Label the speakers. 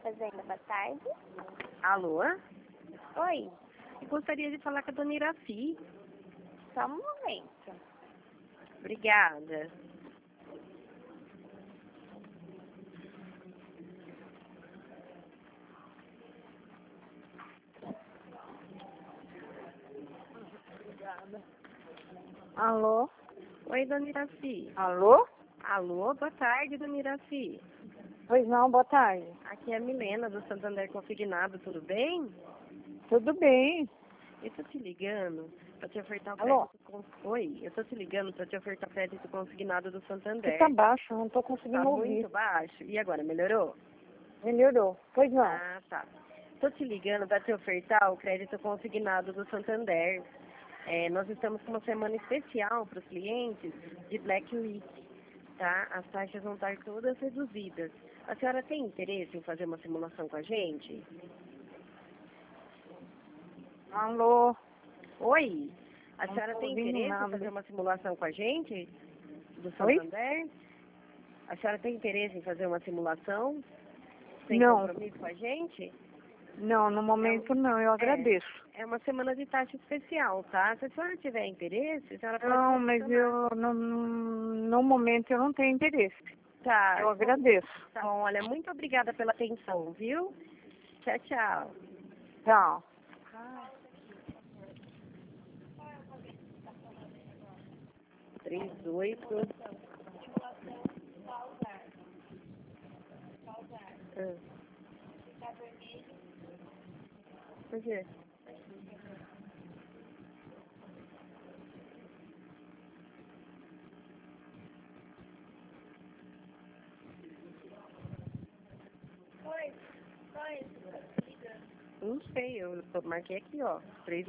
Speaker 1: Fazenda, boa tarde.
Speaker 2: Alô?
Speaker 1: Oi,
Speaker 2: Eu gostaria de falar com a dona Iraci.
Speaker 1: só um momento.
Speaker 2: Obrigada.
Speaker 3: Alô?
Speaker 2: Oi, dona Iraci.
Speaker 3: Alô?
Speaker 2: Alô, boa tarde, dona Iraci.
Speaker 3: Pois não, boa tarde.
Speaker 2: Aqui é a Milena, do Santander Consignado, tudo bem?
Speaker 3: Tudo bem?
Speaker 2: Eu tô te ligando pra te ofertar o
Speaker 3: Alô?
Speaker 2: crédito. Oi, eu tô te ligando pra te ofertar o crédito consignado do
Speaker 3: Você
Speaker 2: Santander.
Speaker 3: tá baixo, não tô
Speaker 2: Tá
Speaker 3: conseguindo ouvir.
Speaker 2: muito baixo. E agora, melhorou?
Speaker 3: Melhorou. Pois não.
Speaker 2: Ah, tá. Tô te ligando para te ofertar o crédito consignado do Santander. Nós estamos com uma semana especial para os clientes de Black Week, tá? As taxas vão estar todas reduzidas. A senhora tem interesse em fazer uma simulação com a gente?
Speaker 3: Alô?
Speaker 2: Oi? A
Speaker 3: Não
Speaker 2: senhora
Speaker 3: tô
Speaker 2: tem
Speaker 3: ouvindo
Speaker 2: interesse em
Speaker 3: nada.
Speaker 2: fazer uma simulação com a gente do
Speaker 3: Oi?
Speaker 2: Santander? A senhora tem interesse em fazer uma simulação sem
Speaker 3: Não.
Speaker 2: compromisso com a gente?
Speaker 3: Não, no momento não, eu agradeço.
Speaker 2: É uma semana de taxa especial, tá? Se a senhora tiver interesse, a senhora pode
Speaker 3: Não, mas
Speaker 2: selecionar.
Speaker 3: no momento eu não tenho interesse.
Speaker 2: Tá.
Speaker 3: Eu agradeço.
Speaker 2: Tá bom, olha, muito obrigada pela atenção, viu? Tchau, tchau.
Speaker 3: Tchau.
Speaker 2: 38. Por quê? Não sei, eu marquei aqui, ó. 3